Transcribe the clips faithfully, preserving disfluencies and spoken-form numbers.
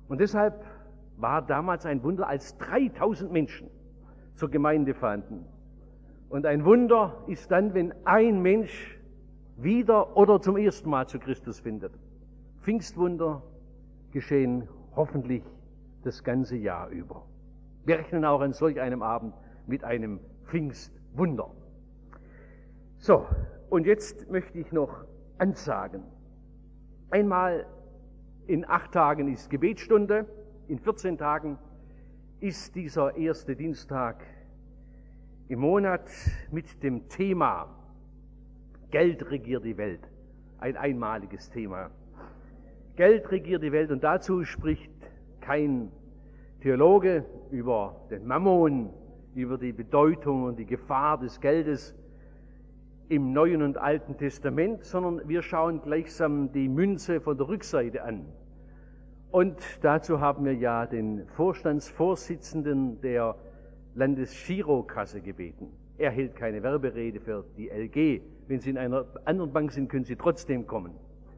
Und deshalb war damals ein Wunder, als dreitausend Menschen zur Gemeinde fanden. Und ein Wunder ist dann, wenn ein Mensch wieder oder zum ersten Mal zu Christus findet. Pfingstwunder geschehen hoffentlich das ganze Jahr über. Wir rechnen auch an solch einem Abend mit einem Pfingstwunder. So, und jetzt möchte ich noch ansagen. Einmal in acht Tagen ist Gebetsstunde, in vierzehn Tagen ist dieser erste Dienstag im Monat mit dem Thema Geld regiert die Welt. Ein einmaliges Thema. Geld regiert die Welt, und dazu spricht kein Theologe über den Mammon, über die Bedeutung und die Gefahr des Geldes im Neuen und Alten Testament, sondern wir schauen gleichsam die Münze von der Rückseite an. Und dazu haben wir ja den Vorstandsvorsitzenden der Landesgirokasse gebeten. Er hält keine Werberede für die L G. Wenn Sie in einer anderen Bank sind, können Sie trotzdem kommen.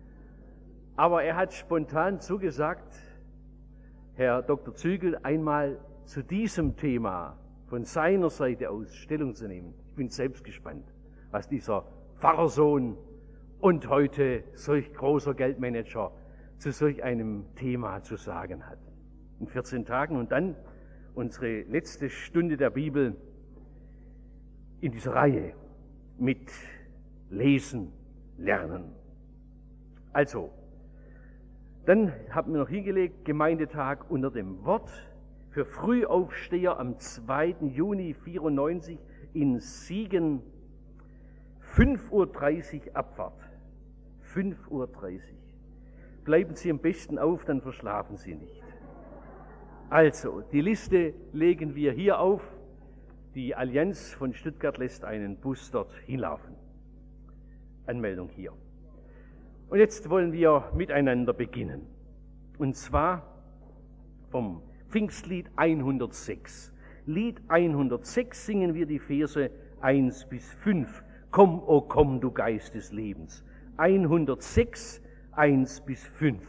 Aber er hat spontan zugesagt, Herr Doktor Zügel einmal zu diesem Thema von seiner Seite aus Stellung zu nehmen. Ich bin selbst gespannt, was dieser Pfarrersohn und heute solch großer Geldmanager zu solch einem Thema zu sagen hat. In vierzehn Tagen und dann unsere letzte Stunde der Bibel in dieser Reihe mit Lesen, Lernen. Also, dann haben wir noch hingelegt, Gemeindetag unter dem Wort für Frühaufsteher am zweiten Juni vierundneunzig in Siegen, fünf Uhr dreißig Abfahrt. fünf Uhr dreißig. Bleiben Sie am besten auf, dann verschlafen Sie nicht. Also, die Liste legen wir hier auf. Die Allianz von Stuttgart lässt einen Bus dort hinlaufen. Anmeldung hier. Und jetzt wollen wir miteinander beginnen. Und zwar vom Pfingstlied hundertsechs. Lied hundertsechs singen wir die Verse eins bis fünf. Komm, o komm, du Geist des Lebens. hundertsechs, eins bis fünf.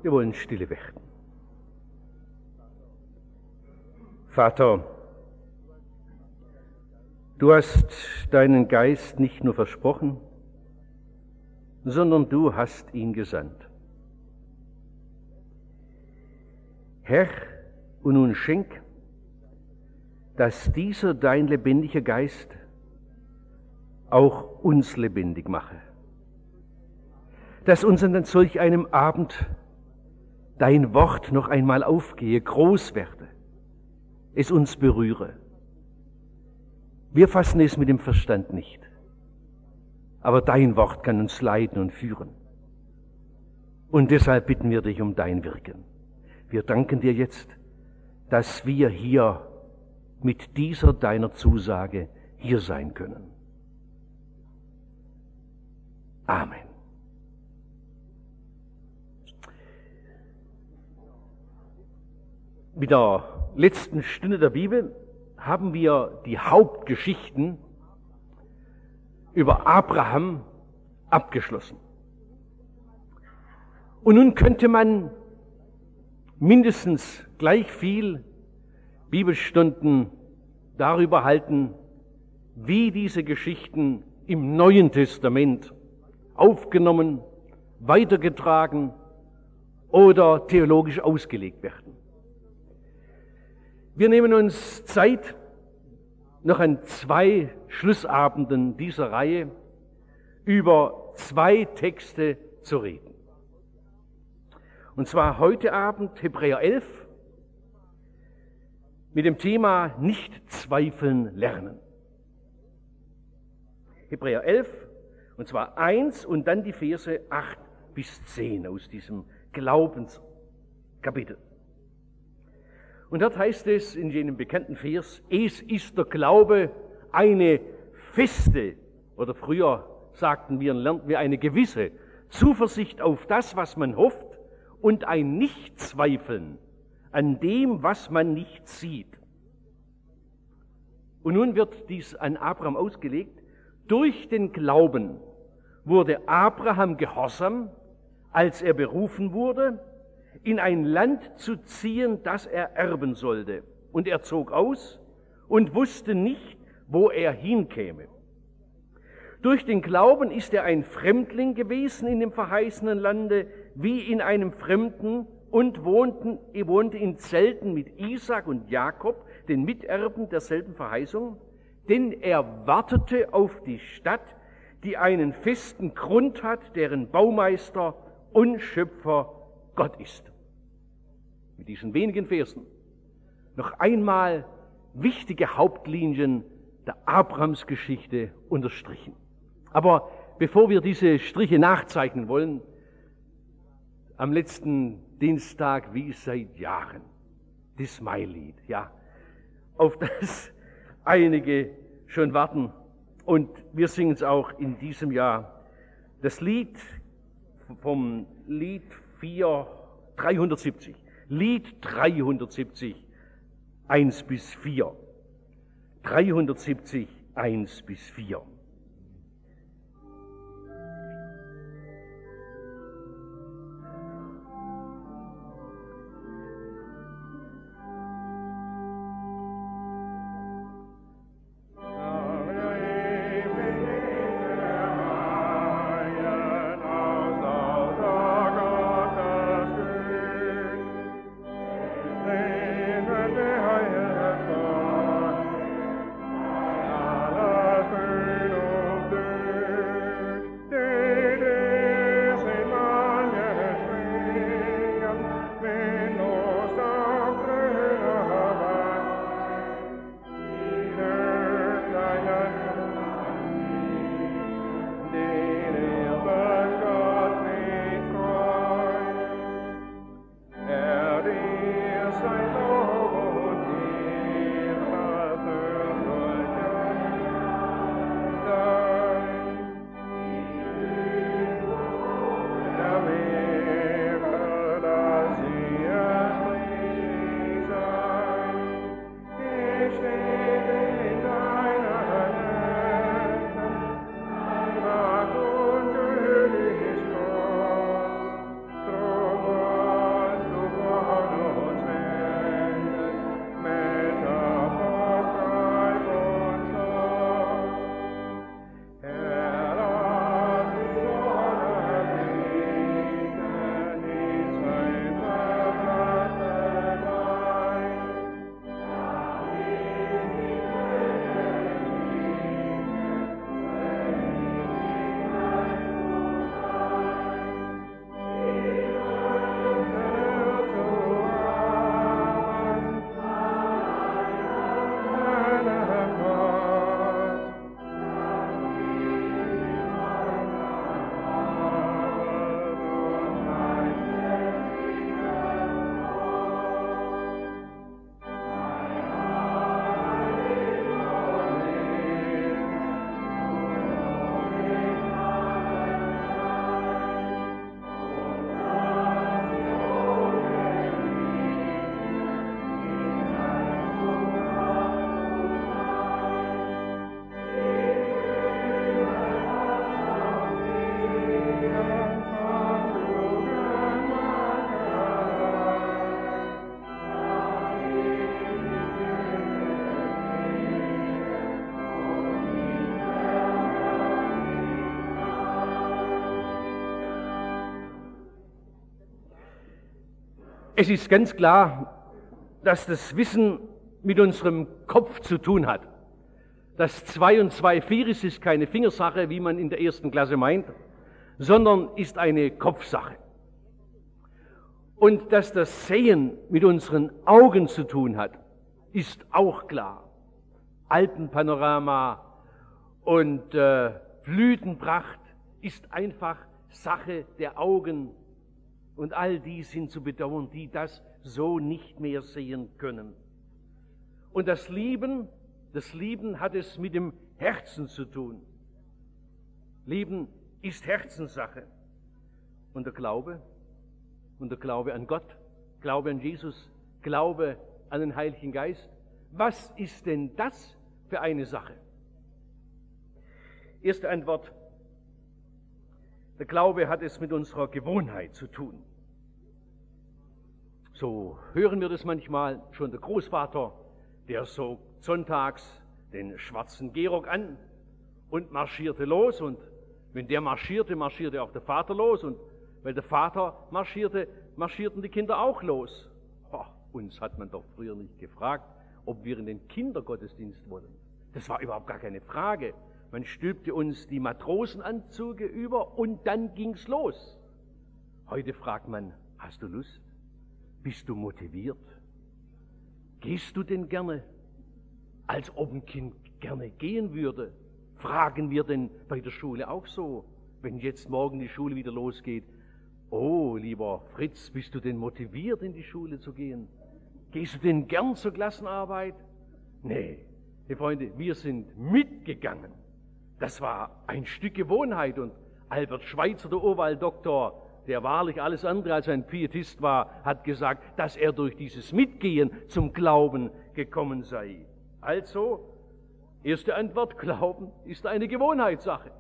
Wir wollen stille werden. Vater, du hast deinen Geist nicht nur versprochen, sondern du hast ihn gesandt. Herr, und nun schenk, dass dieser dein lebendiger Geist auch uns lebendig mache. Dass uns an solch einem Abend dein Wort noch einmal aufgehe, groß werde, es uns berühre. Wir fassen es mit dem Verstand nicht, aber dein Wort kann uns leiten und führen. Und deshalb bitten wir dich um dein Wirken. Wir danken dir jetzt, dass wir hier mit dieser deiner Zusage hier sein können. Amen. Mit der letzten Stunde der Bibel haben wir die Hauptgeschichten über Abraham abgeschlossen. Und nun könnte man mindestens gleich viel Bibelstunden darüber halten, wie diese Geschichten im Neuen Testament aufgenommen, weitergetragen oder theologisch ausgelegt werden. Wir nehmen uns Zeit, noch an zwei Schlussabenden dieser Reihe über zwei Texte zu reden. Und zwar heute Abend Hebräer elf mit dem Thema Nicht zweifeln lernen. Hebräer elf, und zwar eins und dann die Verse acht bis zehn aus diesem Glaubenskapitel. Und dort heißt es in jenem bekannten Vers, es ist der Glaube eine feste, oder früher sagten wir, lernten wir eine gewisse Zuversicht auf das, was man hofft, und ein Nichtzweifeln an dem, was man nicht sieht. Und nun wird dies an Abraham ausgelegt. Durch den Glauben wurde Abraham gehorsam, als er berufen wurde, in ein Land zu ziehen, das er erben sollte. Und er zog aus und wusste nicht, wo er hinkäme. Durch den Glauben ist er ein Fremdling gewesen in dem verheißenen Lande, wie in einem Fremden, und wohnten, er wohnte in Zelten mit Isaak und Jakob, den Miterben derselben Verheißung, denn er wartete auf die Stadt, die einen festen Grund hat, deren Baumeister und Schöpfer Gott ist. Mit diesen wenigen Versen noch einmal wichtige Hauptlinien der Abrahamsgeschichte unterstrichen. Aber bevor wir diese Striche nachzeichnen wollen, am letzten Dienstag wie seit Jahren, das Mailied, ja, auf das einige schon warten, und wir singen es auch in diesem Jahr. Das Lied vom Lied vier, dreihundertsiebzig, Lied dreihundertsiebzig, eins bis vier, dreihundertsiebzig, eins bis vier. Heil, Es ist ganz klar, dass das Wissen mit unserem Kopf zu tun hat. Das zwei und zwei vier ist, ist keine Fingersache, wie man in der ersten Klasse meint, sondern ist eine Kopfsache. Und dass das Sehen mit unseren Augen zu tun hat, ist auch klar. Alpenpanorama und äh, Blütenpracht ist einfach Sache der Augen. Und all die sind zu bedauern, die das so nicht mehr sehen können. Und das Lieben, das Lieben hat es mit dem Herzen zu tun. Lieben ist Herzenssache. Und der Glaube, und der Glaube an Gott, Glaube an Jesus, Glaube an den Heiligen Geist. Was ist denn das für eine Sache? Erste Antwort: Der Glaube hat es mit unserer Gewohnheit zu tun. So hören wir das manchmal, schon der Großvater, der so sonntags den schwarzen Gehrock an und marschierte los, und wenn der marschierte, marschierte auch der Vater los, und weil der Vater marschierte, marschierten die Kinder auch los. Oh, uns hat man doch früher nicht gefragt, ob wir in den Kindergottesdienst wollen. Das war überhaupt gar keine Frage. Man stülpte uns die Matrosenanzüge über und dann ging's los. Heute fragt man: Hast du Lust? Bist du motiviert? Gehst du denn gerne? Als ob ein Kind gerne gehen würde. Fragen wir denn bei der Schule auch so, wenn jetzt morgen die Schule wieder losgeht: Oh, lieber Fritz, bist du denn motiviert, in die Schule zu gehen? Gehst du denn gern zur Klassenarbeit? Nee, die Freunde, wir sind mitgegangen. Das war ein Stück Gewohnheit, und Albert Schweitzer, der Urwalddoktor, der wahrlich alles andere als ein Pietist war, hat gesagt, dass er durch dieses Mitgehen zum Glauben gekommen sei. Also, erste Antwort: Glauben ist eine Gewohnheitssache.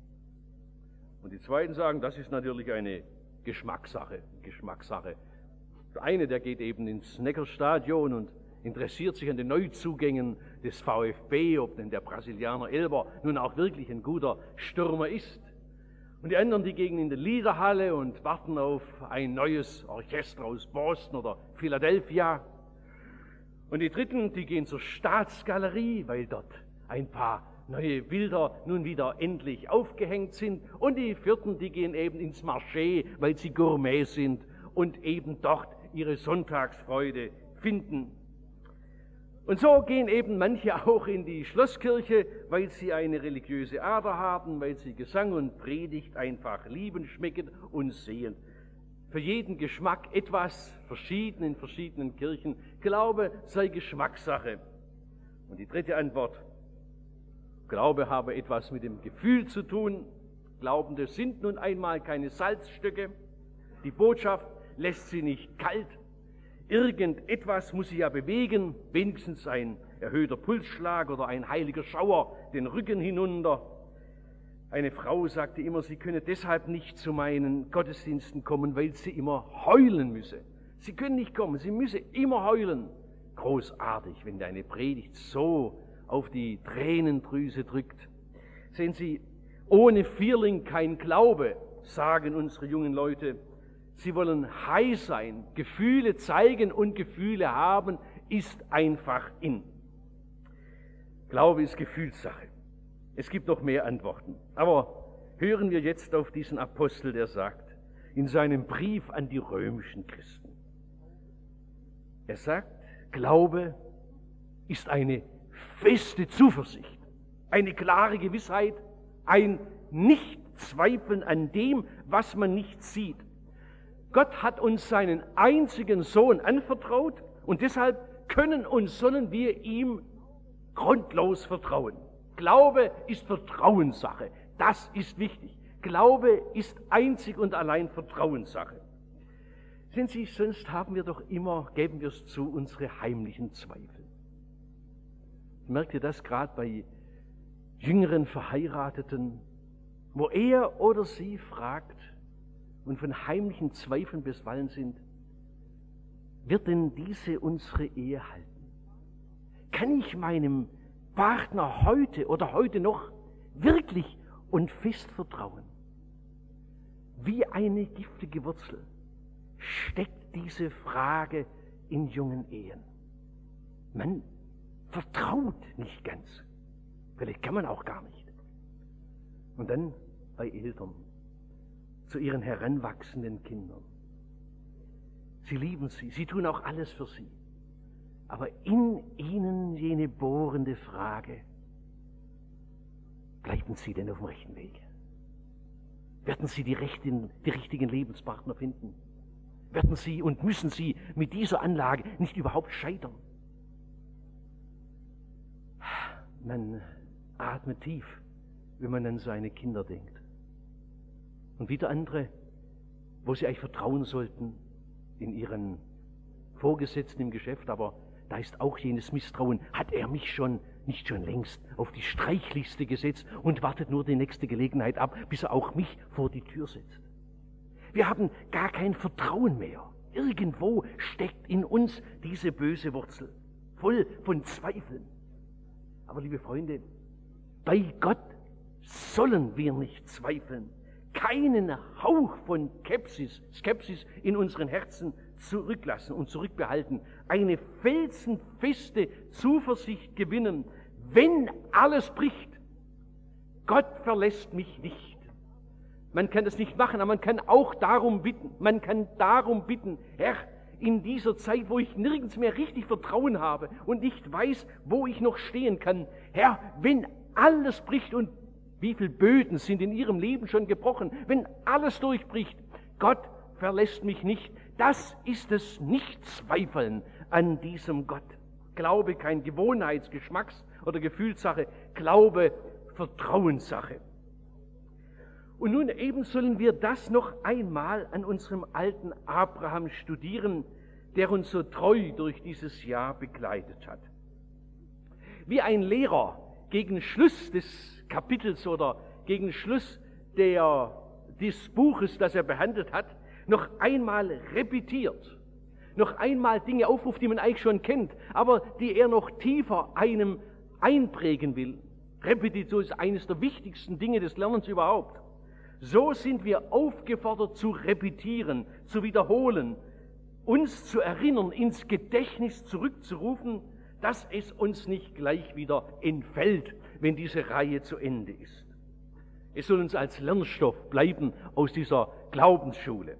Und die Zweiten sagen, das ist natürlich eine Geschmackssache. Geschmackssache. Der eine, der geht eben ins Neckarstadion und interessiert sich an den Neuzugängen des VfB, ob denn der Brasilianer Elber nun auch wirklich ein guter Stürmer ist. Und die anderen, die gehen in die Liederhalle und warten auf ein neues Orchester aus Boston oder Philadelphia. Und die Dritten, die gehen zur Staatsgalerie, weil dort ein paar neue Bilder nun wieder endlich aufgehängt sind. Und die Vierten, die gehen eben ins Marché, weil sie Gourmet sind und eben dort ihre Sonntagsfreude finden. Und so gehen eben manche auch in die Schlosskirche, weil sie eine religiöse Ader haben, weil sie Gesang und Predigt einfach lieben, schmecken und sehen. Für jeden Geschmack etwas, verschieden in verschiedenen Kirchen. Glaube sei Geschmackssache. Und die dritte Antwort: Glaube habe etwas mit dem Gefühl zu tun. Glaubende sind nun einmal keine Salzstücke. Die Botschaft lässt sie nicht kalt. Irgendetwas muss sie ja bewegen, wenigstens ein erhöhter Pulsschlag oder ein heiliger Schauer den Rücken hinunter. Eine Frau sagte immer, sie könne deshalb nicht zu meinen Gottesdiensten kommen, weil sie immer heulen müsse. Sie können nicht kommen, sie müsse immer heulen. Großartig, wenn deine Predigt so auf die Tränendrüse drückt. Sehen Sie, ohne Vierling kein Glaube, sagen unsere jungen Leute. Sie wollen high sein, Gefühle zeigen und Gefühle haben, ist einfach in. Glaube ist Gefühlssache. Es gibt noch mehr Antworten. Aber hören wir jetzt auf diesen Apostel, der sagt, in seinem Brief an die römischen Christen. Er sagt, Glaube ist eine feste Zuversicht, eine klare Gewissheit, ein Nichtzweifeln an dem, was man nicht sieht. Gott hat uns seinen einzigen Sohn anvertraut und deshalb können und sollen wir ihm grundlos vertrauen. Glaube ist Vertrauenssache. Das ist wichtig. Glaube ist einzig und allein Vertrauenssache. Sehen Sie, sonst haben wir doch immer, geben wir es zu, unsere heimlichen Zweifel. Merkt ihr das gerade bei jüngeren Verheirateten, wo er oder sie fragt und von heimlichen Zweifeln bisweilen sind, wird denn diese unsere Ehe halten? Kann ich meinem Partner heute oder heute noch wirklich und fest vertrauen? Wie eine giftige Wurzel steckt diese Frage in jungen Ehen. Man vertraut nicht ganz. Vielleicht kann man auch gar nicht. Und dann bei Eltern, zu ihren heranwachsenden Kindern. Sie lieben sie, sie tun auch alles für sie. Aber in ihnen jene bohrende Frage, bleiben sie denn auf dem rechten Weg? Werden sie die, rechten, die richtigen Lebenspartner finden? Werden sie und müssen sie mit dieser Anlage nicht überhaupt scheitern? Man atmet tief, wenn man an seine Kinder denkt. Und wieder andere, wo sie eigentlich vertrauen sollten in ihren Vorgesetzten im Geschäft, aber da ist auch jenes Misstrauen. Hat er mich schon nicht schon längst auf die Streichliste gesetzt und wartet nur die nächste Gelegenheit ab, bis er auch mich vor die Tür setzt? Wir haben gar kein Vertrauen mehr. Irgendwo steckt in uns diese böse Wurzel, voll von Zweifeln. Aber liebe Freunde, bei Gott sollen wir nicht zweifeln. Keinen Hauch von Skepsis, Skepsis in unseren Herzen zurücklassen und zurückbehalten. Eine felsenfeste Zuversicht gewinnen, wenn alles bricht. Gott verlässt mich nicht. Man kann das nicht machen, aber man kann auch darum bitten. Man kann darum bitten, Herr, in dieser Zeit, wo ich nirgends mehr richtig Vertrauen habe und nicht weiß, wo ich noch stehen kann, Herr, wenn alles bricht, und wie viele Böden sind in ihrem Leben schon gebrochen, wenn alles durchbricht, Gott verlässt mich nicht. Das ist es Nicht-Zweifeln an diesem Gott. Glaube kein Gewohnheits-, Geschmacks- oder Gefühlssache, Glaube Vertrauenssache. Und nun eben sollen wir das noch einmal an unserem alten Abraham studieren, der uns so treu durch dieses Jahr begleitet hat. Wie ein Lehrer gegen Schluss des Kapitels oder gegen Schluss der, des Buches, das er behandelt hat, noch einmal repetiert, noch einmal Dinge aufruft, die man eigentlich schon kennt, aber die er noch tiefer einem einprägen will. Repetition ist eines der wichtigsten Dinge des Lernens überhaupt. So sind wir aufgefordert zu repetieren, zu wiederholen, uns zu erinnern, ins Gedächtnis zurückzurufen, dass es uns nicht gleich wieder entfällt, wenn diese Reihe zu Ende ist. Es soll uns als Lernstoff bleiben aus dieser Glaubensschule.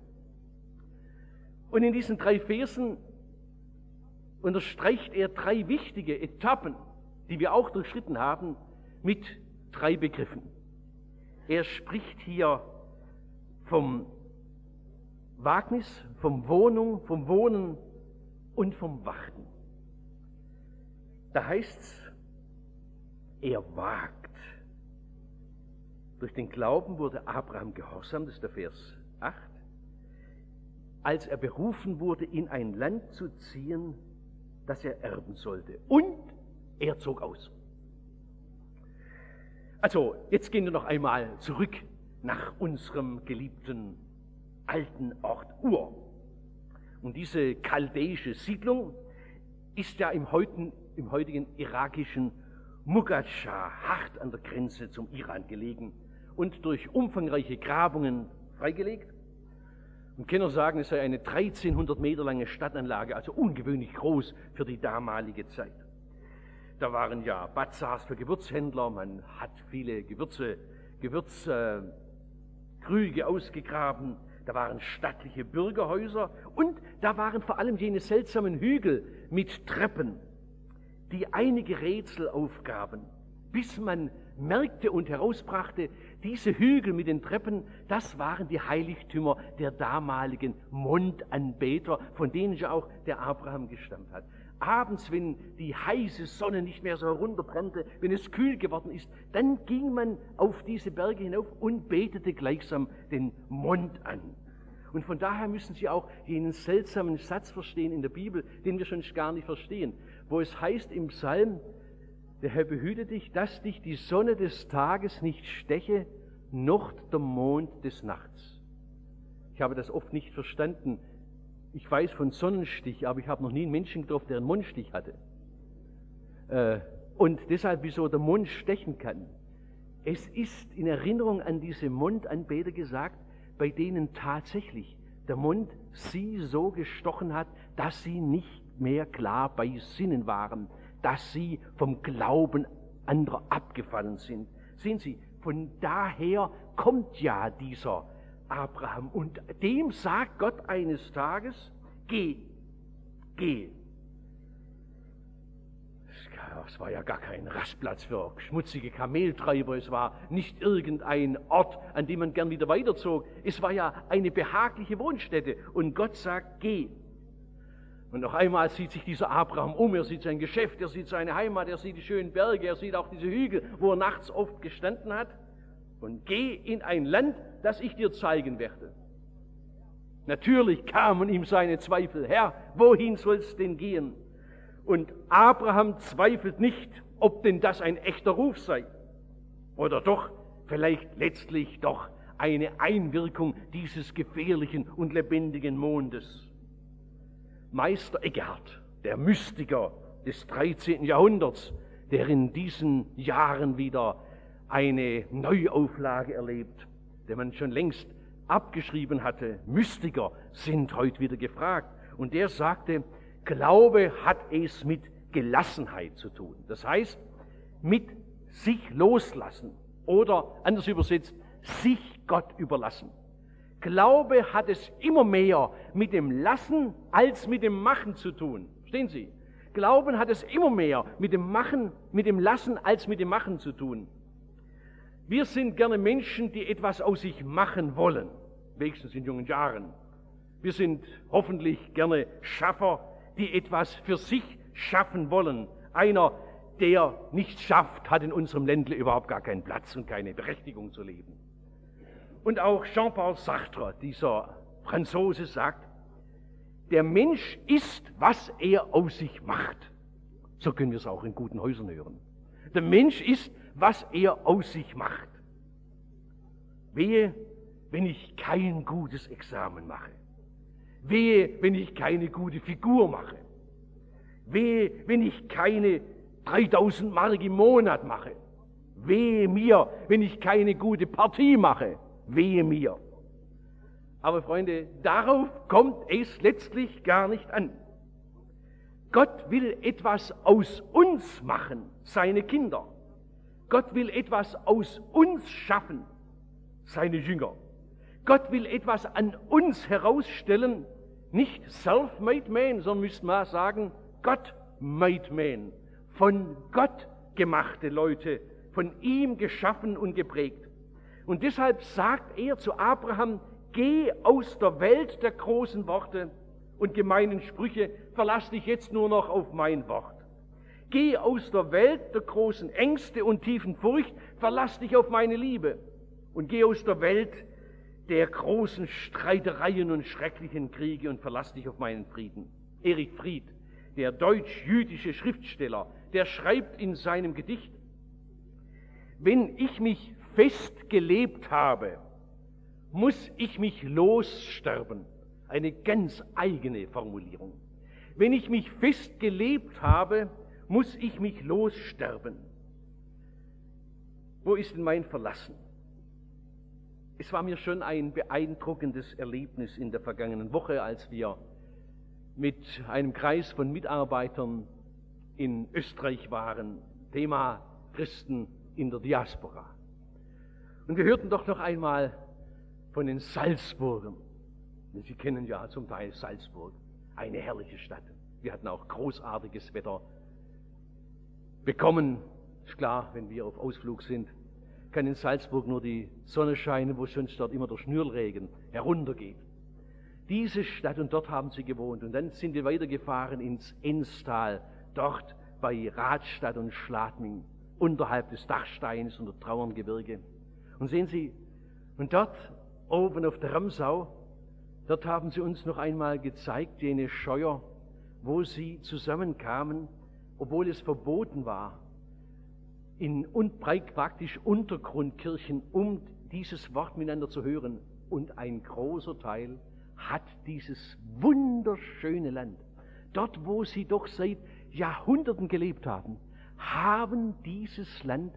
Und in diesen drei Versen unterstreicht er drei wichtige Etappen, die wir auch durchschritten haben, mit drei Begriffen. Er spricht hier vom Wagnis, vom Wohnung, vom Wohnen und vom Warten. Da heißt es, er wagt. Durch den Glauben wurde Abraham gehorsam, das ist der Vers acht, als er berufen wurde, in ein Land zu ziehen, das er erben sollte. Und er zog aus. Also, jetzt gehen wir noch einmal zurück nach unserem geliebten alten Ort Ur. Und diese chaldäische Siedlung ist ja im, heutigen, im heutigen irakischen Mugadscha, hart an der Grenze zum Iran gelegen und durch umfangreiche Grabungen freigelegt. Und Kenner sagen, es sei eine dreizehnhundert Meter lange Stadtanlage, also ungewöhnlich groß für die damalige Zeit. Da waren ja Bazars für Gewürzhändler, man hat viele Gewürze, Gewürzkrüge äh, ausgegraben, da waren stattliche Bürgerhäuser und da waren vor allem jene seltsamen Hügel mit Treppen, die einige Rätsel aufgaben, bis man merkte und herausbrachte, diese Hügel mit den Treppen, das waren die Heiligtümer der damaligen Mondanbeter, von denen ja auch der Abraham gestammt hat. Abends, wenn die heiße Sonne nicht mehr so herunterbrannte, wenn es kühl geworden ist, dann ging man auf diese Berge hinauf und betete gleichsam den Mond an. Und von daher müssen Sie auch jenen seltsamen Satz verstehen in der Bibel, den wir schon gar nicht verstehen, wo es heißt im Psalm, der Herr behüte dich, dass dich die Sonne des Tages nicht steche, noch der Mond des Nachts. Ich habe das oft nicht verstanden. Ich weiß von Sonnenstich, aber ich habe noch nie einen Menschen getroffen, der einen Mondstich hatte. Äh, und deshalb, wieso der Mond stechen kann. Es ist in Erinnerung an diese Mondanbeter gesagt, bei denen tatsächlich der Mund sie so gestochen hat, dass sie nicht mehr klar bei Sinnen waren, dass sie vom Glauben anderer abgefallen sind. Sehen Sie, von daher kommt ja dieser Abraham und dem sagt Gott eines Tages, geh, geh. Es war ja gar kein Rastplatz für schmutzige Kameltreiber, es war nicht irgendein Ort, an dem man gern wieder weiterzog. Es war ja eine behagliche Wohnstätte und Gott sagt, geh. Und noch einmal sieht sich dieser Abraham um, er sieht sein Geschäft, er sieht seine Heimat, er sieht die schönen Berge, er sieht auch diese Hügel, wo er nachts oft gestanden hat. Und geh in ein Land, das ich dir zeigen werde. Natürlich kamen ihm seine Zweifel, Herr, wohin soll's denn gehen? Und Abraham zweifelt nicht, ob denn das ein echter Ruf sei. Oder doch, vielleicht letztlich doch eine Einwirkung dieses gefährlichen und lebendigen Mondes. Meister Eckhart, der Mystiker des dreizehnten Jahrhunderts, der in diesen Jahren wieder eine Neuauflage erlebt, der man schon längst abgeschrieben hatte. Mystiker sind heute wieder gefragt. Und der sagte, Glaube hat es mit Gelassenheit zu tun. Das heißt, mit sich loslassen oder anders übersetzt, sich Gott überlassen. Glaube hat es immer mehr mit dem Lassen als mit dem Machen zu tun. Verstehen Sie? Glauben hat es immer mehr mit dem Machen, mit dem Lassen als mit dem Machen zu tun. Wir sind gerne Menschen, die etwas aus sich machen wollen, wenigstens in jungen Jahren. Wir sind hoffentlich gerne Schaffer, die etwas für sich schaffen wollen. Einer, der nichts schafft, hat in unserem Ländle überhaupt gar keinen Platz und keine Berechtigung zu leben. Und auch Jean-Paul Sartre, dieser Franzose, sagt, der Mensch ist, was er aus sich macht. So können wir es auch in guten Häusern hören. Der Mensch ist, was er aus sich macht. Wehe, wenn ich kein gutes Examen mache. Wehe, wenn ich keine gute Figur mache. Wehe, wenn ich keine dreitausend Mark im Monat mache. Wehe mir, wenn ich keine gute Partie mache. Wehe mir. Aber Freunde, darauf kommt es letztlich gar nicht an. Gott will etwas aus uns machen, seine Kinder. Gott will etwas aus uns schaffen, seine Jünger. Gott will etwas an uns herausstellen, nicht self-made man, sondern müsste man sagen, God-made man. Von Gott gemachte Leute, von ihm geschaffen und geprägt. Und deshalb sagt er zu Abraham, geh aus der Welt der großen Worte und gemeinen Sprüche, verlass dich jetzt nur noch auf mein Wort. Geh aus der Welt der großen Ängste und tiefen Furcht, verlass dich auf meine Liebe. Und geh aus der Welt der großen Streitereien und schrecklichen Kriege und verlass dich auf meinen Frieden. Erich Fried, der deutsch-jüdische Schriftsteller, der schreibt in seinem Gedicht, wenn ich mich festgelebt habe, muss ich mich lossterben. Eine ganz eigene Formulierung. Wenn ich mich festgelebt habe, muss ich mich lossterben. Wo ist denn mein Verlassen? Es war mir schon ein beeindruckendes Erlebnis in der vergangenen Woche, als wir mit einem Kreis von Mitarbeitern in Österreich waren. Thema Christen in der Diaspora. Und wir hörten doch noch einmal von den Salzburgern. Sie kennen ja zum Teil Salzburg, eine herrliche Stadt. Wir hatten auch großartiges Wetter bekommen. Ist klar, wenn wir auf Ausflug sind, kann in Salzburg nur die Sonne scheinen, wo sonst dort immer der Schnürregen heruntergeht. Diese Stadt, und dort haben sie gewohnt. Und dann sind wir weitergefahren ins Enstal, dort bei Radstadt und Schladming, unterhalb des Dachsteins und der Trauerngebirge. Und sehen Sie, und dort oben auf der Ramsau, dort haben sie uns noch einmal gezeigt, jene Scheuer, wo sie zusammenkamen, obwohl es verboten war, in und praktisch Untergrundkirchen, um dieses Wort miteinander zu hören. Und ein großer Teil hat dieses wunderschöne Land, dort wo sie doch seit Jahrhunderten gelebt haben, haben dieses Land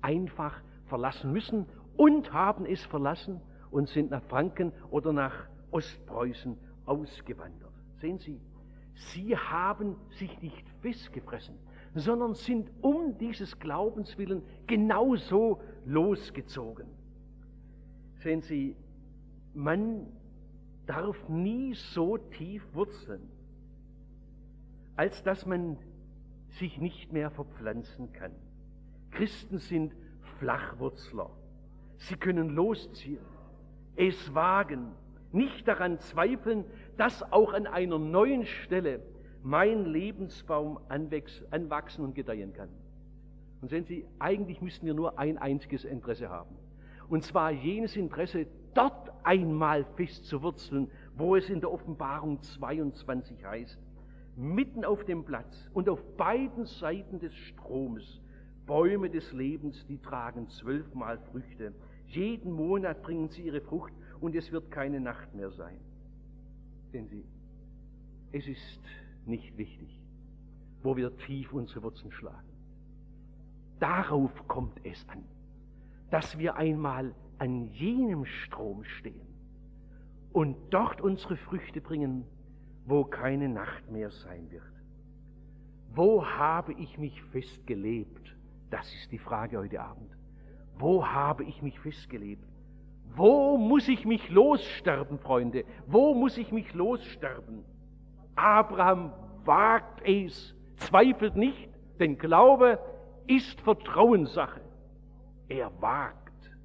einfach verlassen müssen und haben es verlassen und sind nach Franken oder nach Ostpreußen ausgewandert. Sehen Sie, sie haben sich nicht festgefressen, sondern sind um dieses Glaubens willen genauso losgezogen. Sehen Sie, man darf nie so tief wurzeln, als dass man sich nicht mehr verpflanzen kann. Christen sind Flachwurzler. Sie können losziehen, es wagen, nicht daran zweifeln, dass auch an einer neuen Stelle mein Lebensbaum anwachsen und gedeihen kann. Und sehen Sie, eigentlich müssten wir nur ein einziges Interesse haben. Und zwar jenes Interesse, dort einmal fest zu wurzeln, wo es in der Offenbarung zweiundzwanzig heißt, mitten auf dem Platz und auf beiden Seiten des Stromes, Bäume des Lebens, die tragen zwölfmal Früchte. Jeden Monat bringen sie ihre Frucht und es wird keine Nacht mehr sein. Sehen Sie, es ist nicht wichtig, wo wir tief unsere Wurzeln schlagen. Darauf kommt es an, dass wir einmal an jenem Strom stehen und dort unsere Früchte bringen, wo keine Nacht mehr sein wird. Wo habe ich mich festgelebt? Das ist die Frage heute Abend. Wo habe ich mich festgelebt? Wo muss ich mich lossterben, Freunde? Wo muss ich mich lossterben? Abraham wagt es, zweifelt nicht, denn Glaube ist Vertrauenssache. Er wagt.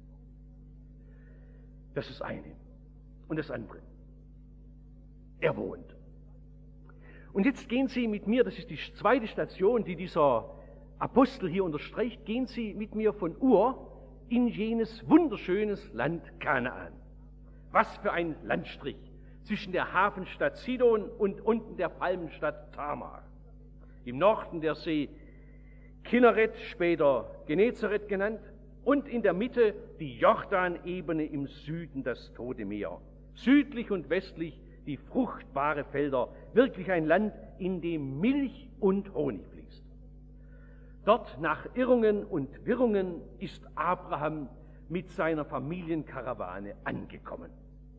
Das ist eine. Und das andere. Er wohnt. Und jetzt gehen Sie mit mir, das ist die zweite Station, die dieser Apostel hier unterstreicht, gehen Sie mit mir von Ur in jenes wunderschönes Land Kanaan. Was für ein Landstrich zwischen der Hafenstadt Sidon und unten der Palmenstadt Tamar. Im Norden der See Kinneret, später Genezareth genannt, und in der Mitte die Jordanebene, im Süden das Tote Meer. Südlich und westlich die fruchtbare Felder, wirklich ein Land, in dem Milch und Honig fließt. Dort nach Irrungen und Wirrungen ist Abraham mit seiner Familienkarawane angekommen.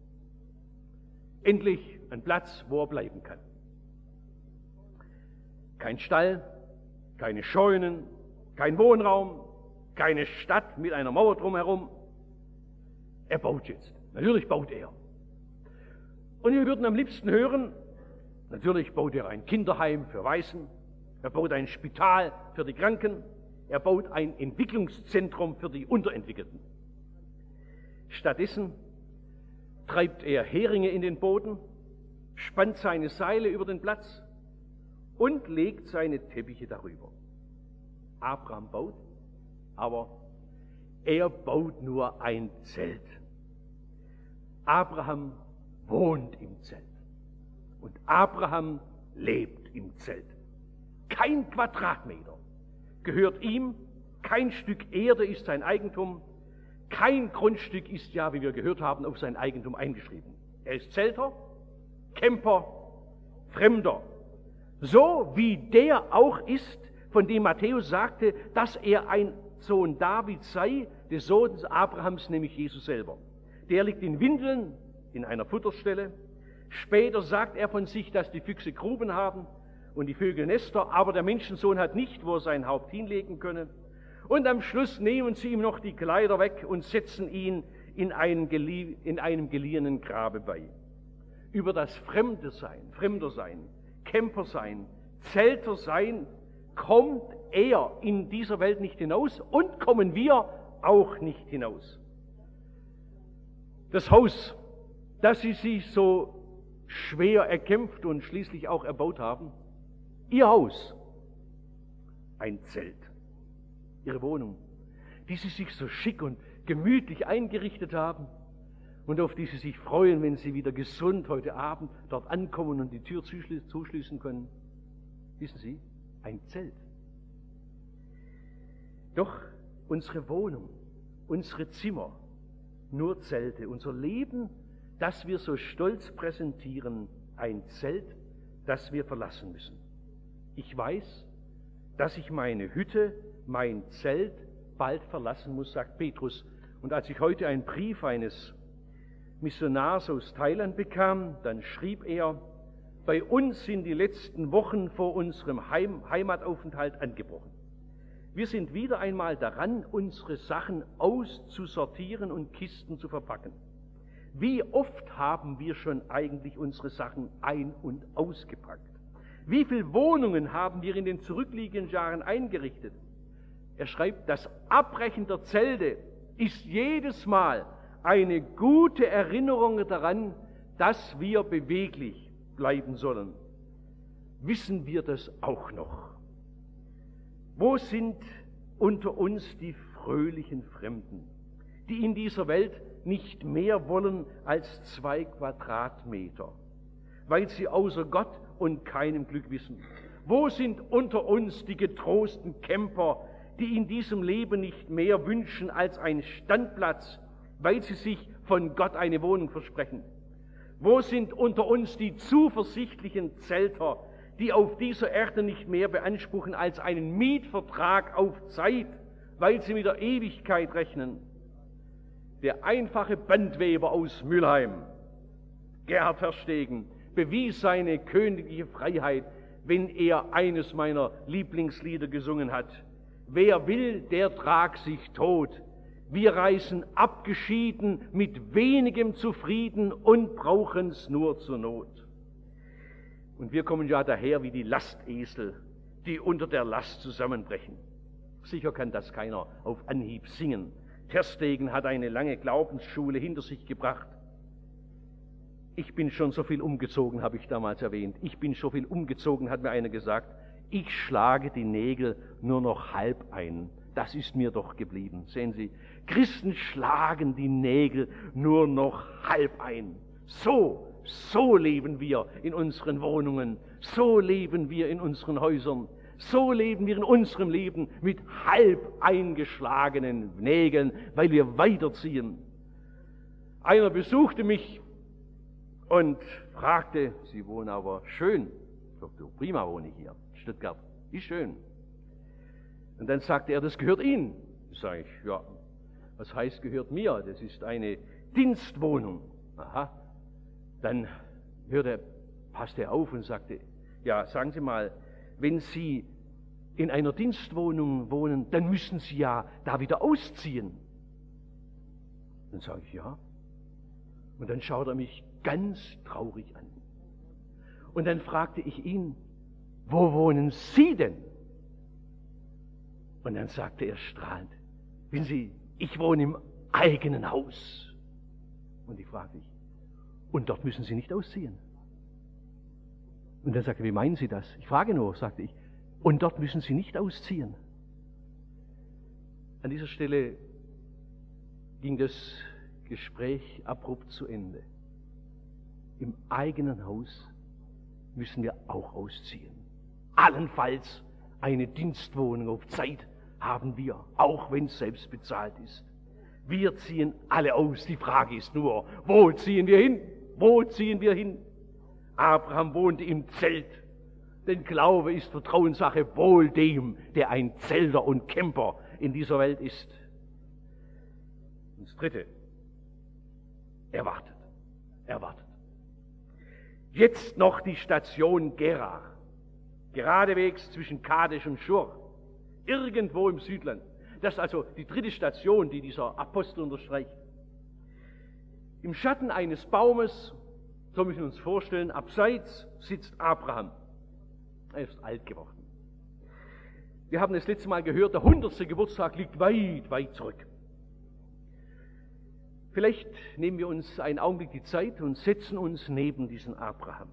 Endlich ein Platz, wo er bleiben kann. Kein Stall, keine Scheunen, kein Wohnraum, keine Stadt mit einer Mauer drumherum. Er baut jetzt. Natürlich baut er. Und wir würden am liebsten hören, natürlich baut er ein Kinderheim für Waisen, er baut ein Spital für die Kranken, er baut ein Entwicklungszentrum für die Unterentwickelten. Stattdessen treibt er Heringe in den Boden, spannt seine Seile über den Platz und legt seine Teppiche darüber. Abraham baut, aber er baut nur ein Zelt. Abraham wohnt im Zelt und Abraham lebt im Zelt. Kein Quadratmeter gehört ihm, kein Stück Erde ist sein Eigentum, kein Grundstück ist ja, wie wir gehört haben, auf sein Eigentum eingeschrieben. Er ist Zelter, Camper, Fremder. So wie der auch ist, von dem Matthäus sagte, dass er ein Sohn Davids sei, des Sohnes Abrahams, nämlich Jesus selber. Der liegt in Windeln, in einer Futterstelle. Später sagt er von sich, dass die Füchse Gruben haben und die Vögel Nester, aber der Menschensohn hat nicht, wo er sein Haupt hinlegen könne. Und am Schluss nehmen sie ihm noch die Kleider weg und setzen ihn in, einen gelie- in einem geliehenen Grabe bei. Über das Fremde sein, Fremder sein, Camper sein, Zelter sein, kommt er in dieser Welt nicht hinaus und kommen wir auch nicht hinaus. Das Haus, das sie sich so schwer erkämpft und schließlich auch erbaut haben, ihr Haus, ein Zelt, ihre Wohnung, die sie sich so schick und gemütlich eingerichtet haben und auf die sie sich freuen, wenn sie wieder gesund heute Abend dort ankommen und die Tür zuschließen können. Wissen Sie, ein Zelt. Doch unsere Wohnung, unsere Zimmer, nur Zelte, unser Leben, das wir so stolz präsentieren, ein Zelt, das wir verlassen müssen. Ich weiß, dass ich meine Hütte, mein Zelt bald verlassen muss, sagt Petrus. Und als ich heute einen Brief eines Missionars aus Thailand bekam, dann schrieb er: Bei uns sind die letzten Wochen vor unserem Heim Heimataufenthalt angebrochen. Wir sind wieder einmal daran, unsere Sachen auszusortieren und Kisten zu verpacken. Wie oft haben wir schon eigentlich unsere Sachen ein- und ausgepackt? Wie viele Wohnungen haben wir in den zurückliegenden Jahren eingerichtet? Er schreibt, das Abbrechen der Zelte ist jedes Mal eine gute Erinnerung daran, dass wir beweglich bleiben sollen. Wissen wir das auch noch? Wo sind unter uns die fröhlichen Fremden, die in dieser Welt nicht mehr wollen als zwei Quadratmeter, weil sie außer Gott und keinem Glück wissen? Wo sind unter uns die getrosten Camper, die in diesem Leben nicht mehr wünschen als einen Standplatz, weil sie sich von Gott eine Wohnung versprechen? Wo sind unter uns die zuversichtlichen Zelter, die auf dieser Erde nicht mehr beanspruchen als einen Mietvertrag auf Zeit, weil sie mit der Ewigkeit rechnen? Der einfache Bandweber aus Mülheim, Gerhard Verstegen, bewies seine königliche Freiheit, wenn er eines meiner Lieblingslieder gesungen hat: Wer will, der trag sich tot. Wir reisen abgeschieden, mit wenigem zufrieden und brauchen's nur zur Not. Und wir kommen ja daher wie die Lastesel, die unter der Last zusammenbrechen. Sicher kann das keiner auf Anhieb singen. Terstegen hat eine lange Glaubensschule hinter sich gebracht. Ich bin schon so viel umgezogen, habe ich damals erwähnt. Ich bin so viel umgezogen, hat mir einer gesagt. Ich schlage die Nägel nur noch halb ein. Das ist mir doch geblieben. Sehen Sie, Christen schlagen die Nägel nur noch halb ein. So, so leben wir in unseren Wohnungen. So leben wir in unseren Häusern. So leben wir in unserem Leben mit halb eingeschlagenen Nägeln, weil wir weiterziehen. Einer besuchte mich und fragte: Sie wohnen aber schön. Ich sagte: Prima wohne ich hier, Stuttgart. Wie schön. Und dann sagte er: Das gehört Ihnen. Sag ich: Ja, was heißt gehört mir? Das ist eine Dienstwohnung. Aha. Dann hörte, passte er auf und sagte: Ja, sagen Sie mal, wenn Sie in einer Dienstwohnung wohnen, dann müssen Sie ja da wieder ausziehen. Dann sage ich: Ja. Und dann schaut er mich ganz traurig an. Und dann fragte ich ihn: Wo wohnen Sie denn? Und dann sagte er strahlend: Wissen Sie, ich wohne im eigenen Haus. Und ich fragte ich: Und dort müssen Sie nicht ausziehen? Und dann sagte er: Wie meinen Sie das? Ich frage nur, sagte ich. Und dort müssen Sie nicht ausziehen? An dieser Stelle ging das Gespräch abrupt zu Ende. Im eigenen Haus müssen wir auch ausziehen. Allenfalls eine Dienstwohnung auf Zeit haben wir, auch wenn es selbst bezahlt ist. Wir ziehen alle aus. Die Frage ist nur, wo ziehen wir hin? Wo ziehen wir hin? Abraham wohnte im Zelt. Denn Glaube ist Vertrauenssache wohl dem, der ein Zelter und Camper in dieser Welt ist. Und das Dritte: Er wartet. Er wartet. Jetzt noch die Station Gerar. Geradewegs zwischen Kadesh und Schur. Irgendwo im Südland. Das ist also die dritte Station, die dieser Apostel unterstreicht. Im Schatten eines Baumes, so müssen wir uns vorstellen, abseits sitzt Abraham. Er ist alt geworden. Wir haben das letzte Mal gehört, der hundertste Geburtstag liegt weit, weit zurück. Vielleicht nehmen wir uns einen Augenblick die Zeit und setzen uns neben diesen Abraham.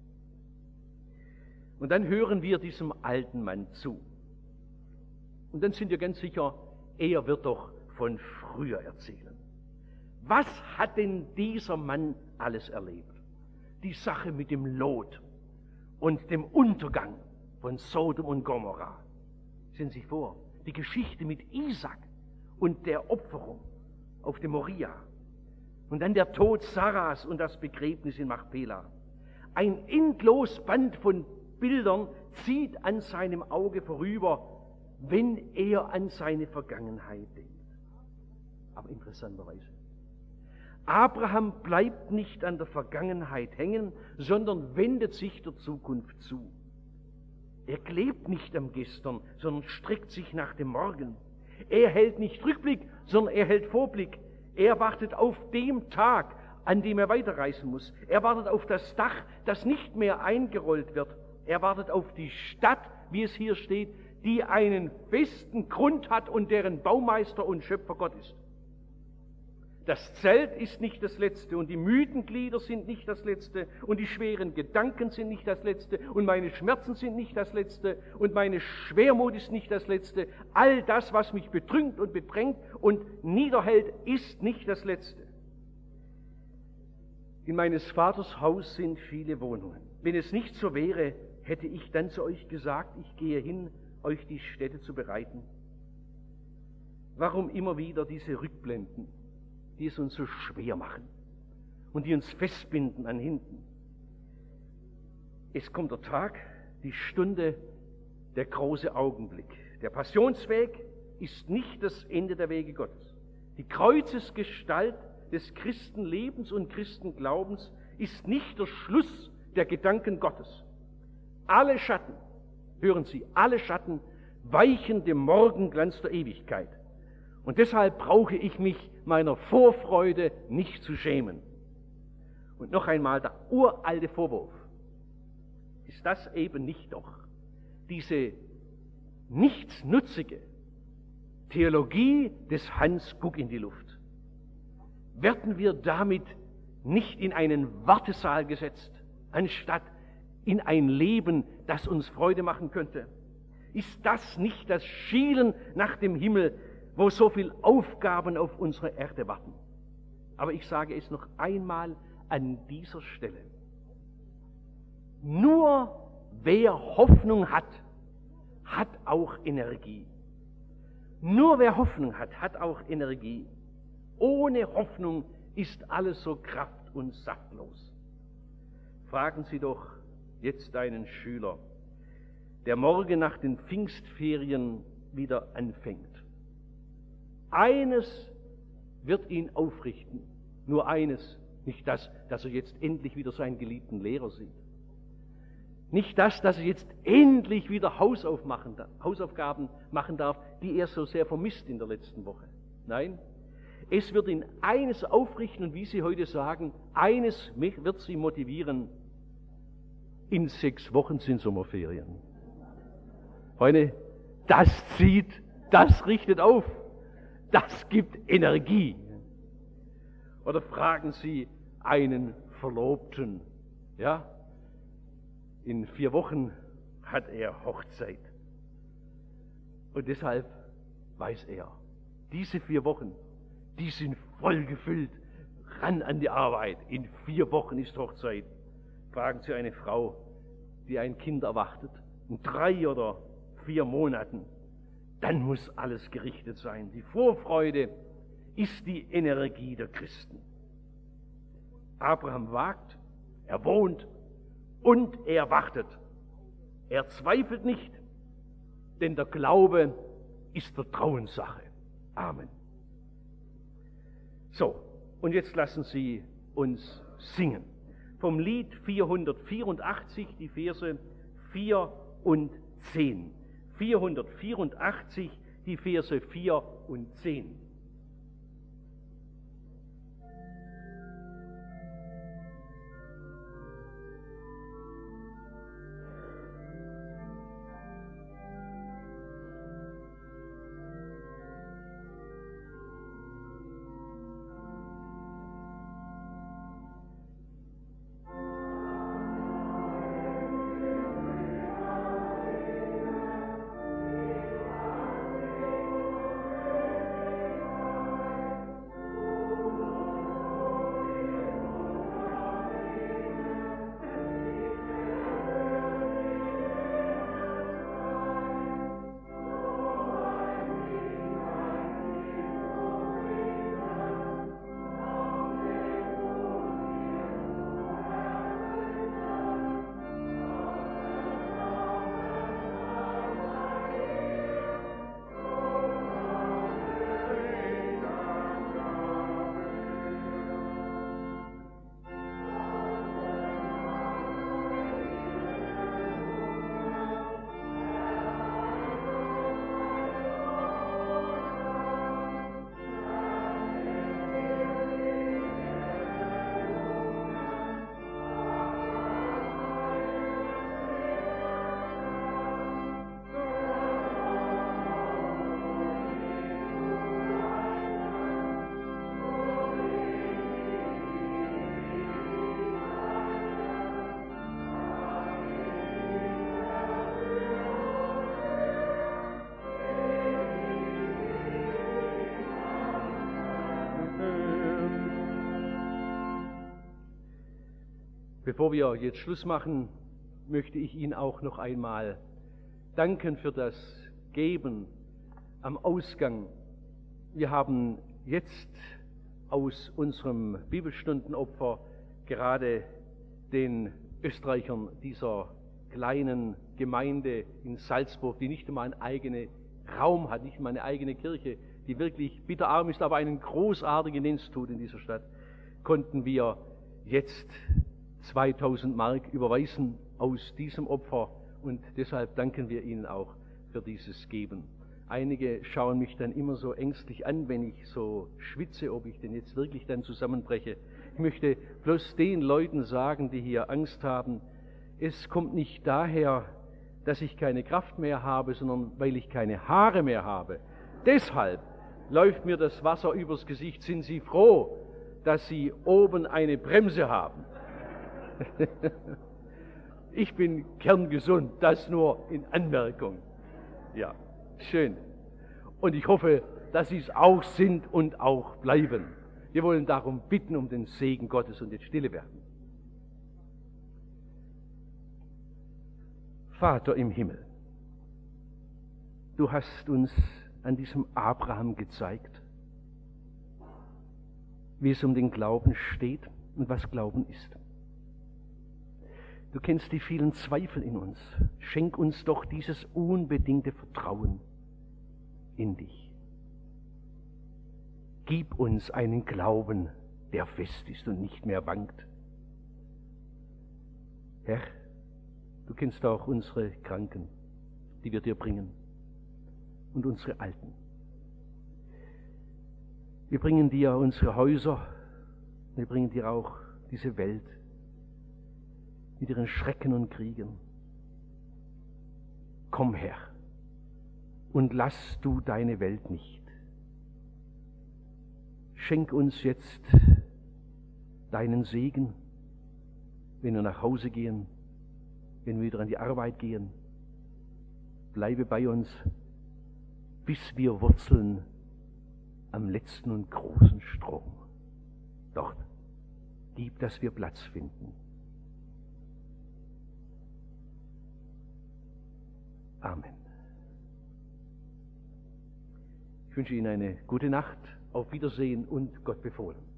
Und dann hören wir diesem alten Mann zu. Und dann sind wir ganz sicher, er wird doch von früher erzählen. Was hat denn dieser Mann alles erlebt? Die Sache mit dem Lot und dem Untergang von Sodom und Gomorra. Stellen Sie sich vor, die Geschichte mit Isaac und der Opferung auf dem Moria. Und dann der Tod Sarahs und das Begräbnis in Machpela. Ein endlos Band von Bildern zieht an seinem Auge vorüber, wenn er an seine Vergangenheit denkt. Aber interessanterweise, Abraham bleibt nicht an der Vergangenheit hängen, sondern wendet sich der Zukunft zu. Er klebt nicht am Gestern, sondern streckt sich nach dem Morgen. Er hält nicht Rückblick, sondern er hält Vorblick. Er wartet auf den Tag, an dem er weiterreisen muss. Er wartet auf das Dach, das nicht mehr eingerollt wird. Er wartet auf die Stadt, wie es hier steht, die einen festen Grund hat und deren Baumeister und Schöpfer Gott ist. Das Zelt ist nicht das Letzte und die müden Glieder sind nicht das Letzte und die schweren Gedanken sind nicht das Letzte und meine Schmerzen sind nicht das Letzte und meine Schwermut ist nicht das Letzte. All das, was mich bedrängt und bedrängt und niederhält, ist nicht das Letzte. In meines Vaters Haus sind viele Wohnungen. Wenn es nicht so wäre, hätte ich dann zu euch gesagt, ich gehe hin, euch die Stätte zu bereiten. Warum immer wieder diese Rückblenden, die es uns so schwer machen und die uns festbinden an hinten? Es kommt der Tag, die Stunde, der große Augenblick. Der Passionsweg ist nicht das Ende der Wege Gottes. Die Kreuzesgestalt des Christenlebens und Christenglaubens ist nicht der Schluss der Gedanken Gottes. Alle Schatten, hören Sie, alle Schatten weichen dem Morgenglanz der Ewigkeit. Und deshalb brauche ich mich meiner Vorfreude nicht zu schämen. Und noch einmal der uralte Vorwurf. Ist das eben nicht doch diese nichtsnutzige Theologie des Hans Guck in die Luft? Werden wir damit nicht in einen Wartesaal gesetzt, anstatt in ein Leben, das uns Freude machen könnte? Ist das nicht das Schielen nach dem Himmel, wo so viele Aufgaben auf unsere Erde warten? Aber ich sage es noch einmal an dieser Stelle. Nur wer Hoffnung hat, hat auch Energie. Nur wer Hoffnung hat, hat auch Energie. Ohne Hoffnung ist alles so kraft- und saftlos. Fragen Sie doch jetzt einen Schüler, der morgen nach den Pfingstferien wieder anfängt. Eines wird ihn aufrichten, nur eines, nicht das, dass er jetzt endlich wieder seinen geliebten Lehrer sieht. Nicht das, dass er jetzt endlich wieder Hausaufgaben machen darf, die er so sehr vermisst in der letzten Woche. Nein, es wird ihn eines aufrichten und wie Sie heute sagen, eines wird Sie motivieren. In sechs Wochen sind Sommerferien. Freunde, das zieht, das richtet auf, das gibt Energie. Oder fragen Sie einen Verlobten, ja, in vier Wochen hat er Hochzeit. Und deshalb weiß er, diese vier Wochen, die sind voll gefüllt, ran an die Arbeit. In vier Wochen ist Hochzeit. Fragen Sie eine Frau, die ein Kind erwartet, in drei oder vier Monaten, dann muss alles gerichtet sein. Die Vorfreude ist die Energie der Christen. Abraham wagt, er wohnt und er wartet. Er zweifelt nicht, denn der Glaube ist Vertrauenssache. Amen. So, und jetzt lassen Sie uns singen. Vom Lied vierhundertvierundachtzig, die Verse vier und zehn. vierhundertvierundachtzig, die Verse vier und zehn. Bevor wir jetzt Schluss machen, möchte ich Ihnen auch noch einmal danken für das Geben am Ausgang. Wir haben jetzt aus unserem Bibelstundenopfer gerade den Österreichern dieser kleinen Gemeinde in Salzburg, die nicht einmal einen eigenen Raum hat, nicht einmal eine eigene Kirche, die wirklich bitterarm ist, aber einen großartigen Dienst tut in dieser Stadt, konnten wir jetzt zweitausend Mark überweisen aus diesem Opfer, und deshalb danken wir Ihnen auch für dieses Geben. Einige schauen mich dann immer so ängstlich an, wenn ich so schwitze, ob ich denn jetzt wirklich dann zusammenbreche. Ich möchte bloß den Leuten sagen, die hier Angst haben, es kommt nicht daher, dass ich keine Kraft mehr habe, sondern weil ich keine Haare mehr habe. Deshalb läuft mir das Wasser übers Gesicht. Sind Sie froh, dass Sie oben eine Bremse haben? Ich bin kerngesund, das nur in Anmerkung. Ja, schön. Und ich hoffe, dass Sie es auch sind und auch bleiben. Wir wollen darum bitten um den Segen Gottes und jetzt stille werden. Vater im Himmel, du hast uns an diesem Abraham gezeigt, wie es um den Glauben steht und was Glauben ist. Du kennst die vielen Zweifel in uns. Schenk uns doch dieses unbedingte Vertrauen in dich. Gib uns einen Glauben, der fest ist und nicht mehr wankt. Herr, du kennst auch unsere Kranken, die wir dir bringen, und unsere Alten. Wir bringen dir unsere Häuser, wir bringen dir auch diese Welt mit ihren Schrecken und Kriegen. Komm, Herr, und lass du deine Welt nicht. Schenk uns jetzt deinen Segen, wenn wir nach Hause gehen, wenn wir wieder an die Arbeit gehen. Bleibe bei uns, bis wir wurzeln am letzten und großen Strom. Dort gib, dass wir Platz finden. Amen. Ich wünsche Ihnen eine gute Nacht, auf Wiedersehen und Gott befohlen.